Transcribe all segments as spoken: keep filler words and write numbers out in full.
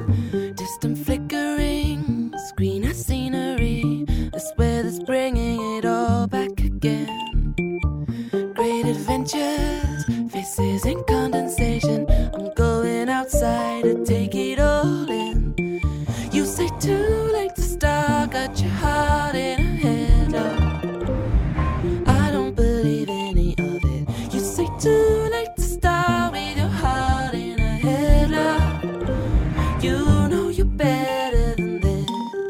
Distant flickering, screen of scenery. I swear that's bringing it all back again. Great adventures, faces in condensation. I'm going outside to take it all in. You say too late to start, got your heart in a headlock. I don't believe any of it. You say too late to start with your heart in a headlock. You know you're better than this.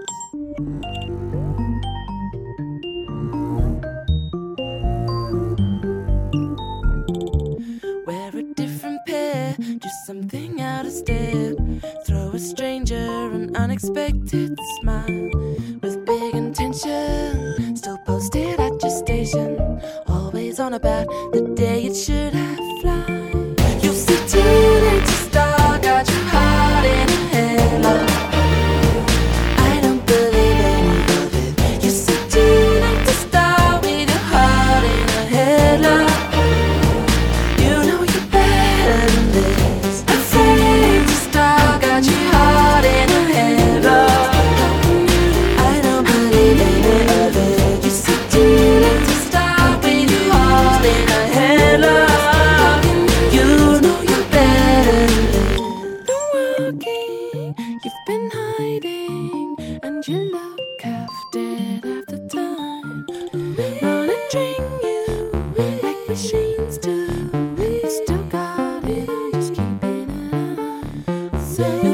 Wear a different pair, do something out of step. Throw a stranger an unexpected smile. With big intention, still posted at your station. Always on about the day it should have fly. You see too late to start, got your heart in a headlock. I don't believe any of it. You see too late to start with your heart in a headlock. You know you're better than this. Afraid to start, got your heart in a headlock. I don't believe any of it. You see too late to start with your heart in a headlock. You know you're better than this. Been walking, you've been hiding, and you look half dead half the time. Monitoring you like machines do. You still got it, I'm just keeping an eye. So